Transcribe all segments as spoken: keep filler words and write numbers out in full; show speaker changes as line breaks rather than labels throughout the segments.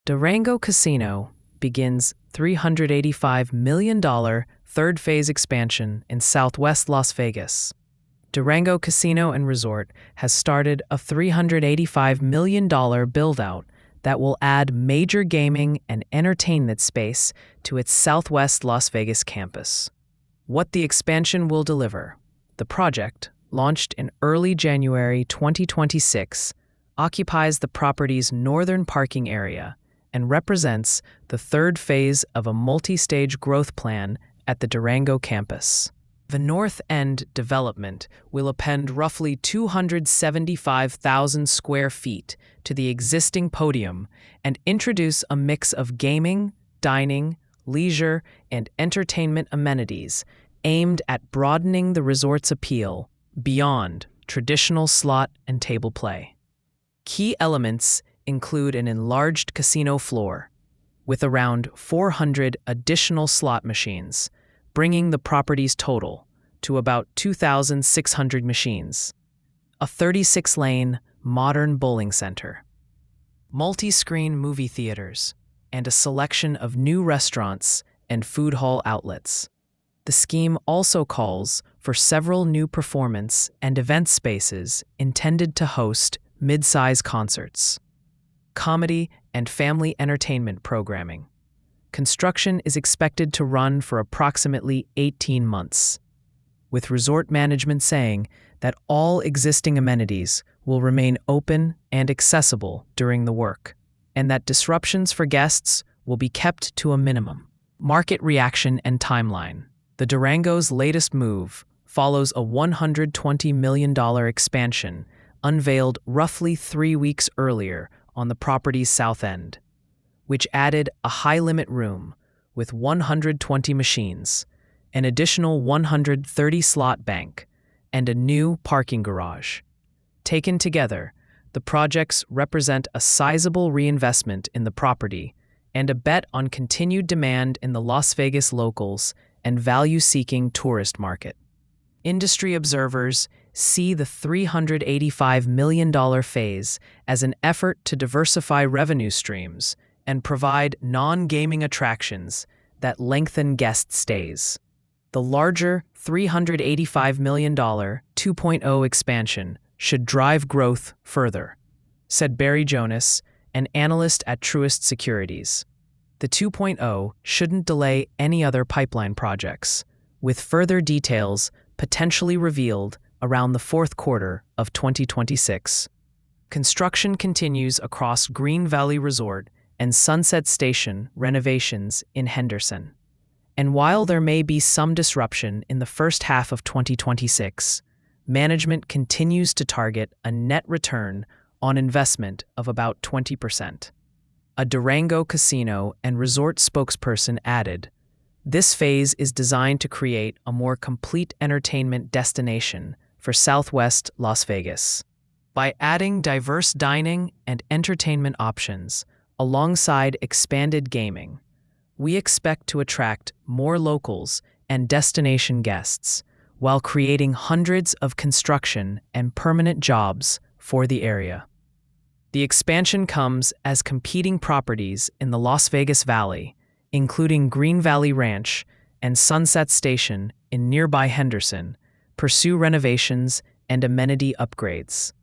Durango Casino begins three hundred eighty-five million dollars third phase expansion in southwest Las Vegas. Durango Casino and Resort has started a three hundred eighty-five million dollars build-out that will add major gaming and entertainment space to its southwest Las Vegas campus. What the expansion will deliver. The project, launched in early January twenty twenty-six, occupies the property's northern parking area and represents the third phase of a multi-stage growth plan at the Durango campus. The North End development will append roughly two hundred seventy-five thousand square feet to the existing podium and introduce a mix of gaming, dining, leisure, and entertainment amenities aimed at broadening the resort's appeal beyond traditional slot and table play. Key elements include an enlarged casino floor with around four hundred additional slot machines, bringing the property's total to about two thousand six hundred machines, a thirty-six lane modern bowling center, multi-screen movie theaters, and a selection of new restaurants and food hall outlets. The scheme also calls for several new performance and event spaces intended to host mid-size concerts, comedy, and family entertainment programming. Construction is expected to run for approximately eighteen months, with resort management saying that all existing amenities will remain open and accessible during the work, and that disruptions for guests will be kept to a minimum. Market reaction and timeline. The Durango's latest move follows a one hundred twenty million dollars expansion unveiled roughly three weeks earlier on the property's south end, which added a high-limit room with one hundred twenty machines, an additional one hundred thirty slot bank, and a new parking garage. Taken together, the projects represent a sizable reinvestment in the property and a bet on continued demand in the Las Vegas locals and value-seeking tourist market. Industry observers see the three hundred eighty-five million dollars phase as an effort to diversify revenue streams and provide non-gaming attractions that lengthen guest stays. The larger three hundred eighty-five million dollars two point oh expansion should drive growth further, said Barry Jonas, an analyst at Truist Securities. The two point oh shouldn't delay any other pipeline projects, with further details potentially revealed around the fourth quarter of twenty twenty-six. Construction continues across Green Valley Resort and Sunset Station renovations in Henderson. And while there may be some disruption in the first half of twenty twenty-six, management continues to target a net return on investment of about twenty percent. A Durango Casino and Resort spokesperson added, "This phase is designed to create a more complete entertainment destination for Southwest Las Vegas. By adding diverse dining and entertainment options alongside expanded gaming, we expect to attract more locals and destination guests while creating hundreds of construction and permanent jobs for the area." The expansion comes as competing properties in the Las Vegas Valley, including Green Valley Ranch and Sunset Station in nearby Henderson, pursue renovations and amenity upgrades.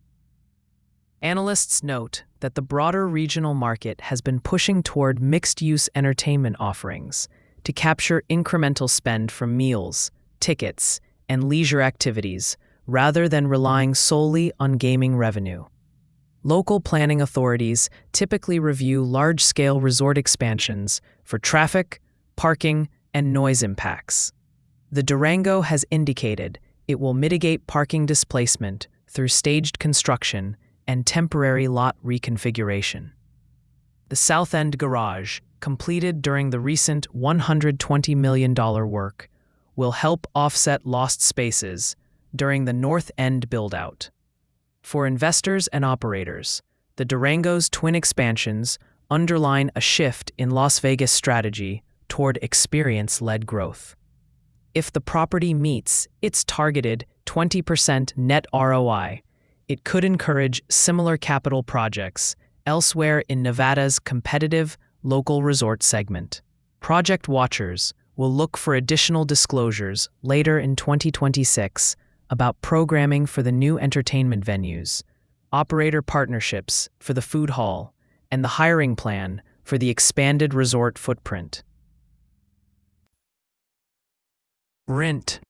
Analysts note that the broader regional market has been pushing toward mixed-use entertainment offerings to capture incremental spend from meals, tickets, and leisure activities rather than relying solely on gaming revenue. Local planning authorities typically review large-scale resort expansions for traffic, parking, and noise impacts. The Durango has indicated it will mitigate parking displacement through staged construction and temporary lot reconfiguration. The South End Garage, completed during the recent one hundred twenty million dollars work, will help offset lost spaces during the North End build-out. For investors and operators, the Durango's twin expansions underline a shift in Las Vegas strategy toward experience-led growth. If the property meets its targeted twenty percent net R O I, it could encourage similar capital projects elsewhere in Nevada's competitive local resort segment. Project Watchers will look for additional disclosures later in twenty twenty-six about programming for the new entertainment venues, operator partnerships for the food hall, and the hiring plan for the expanded resort footprint. Rent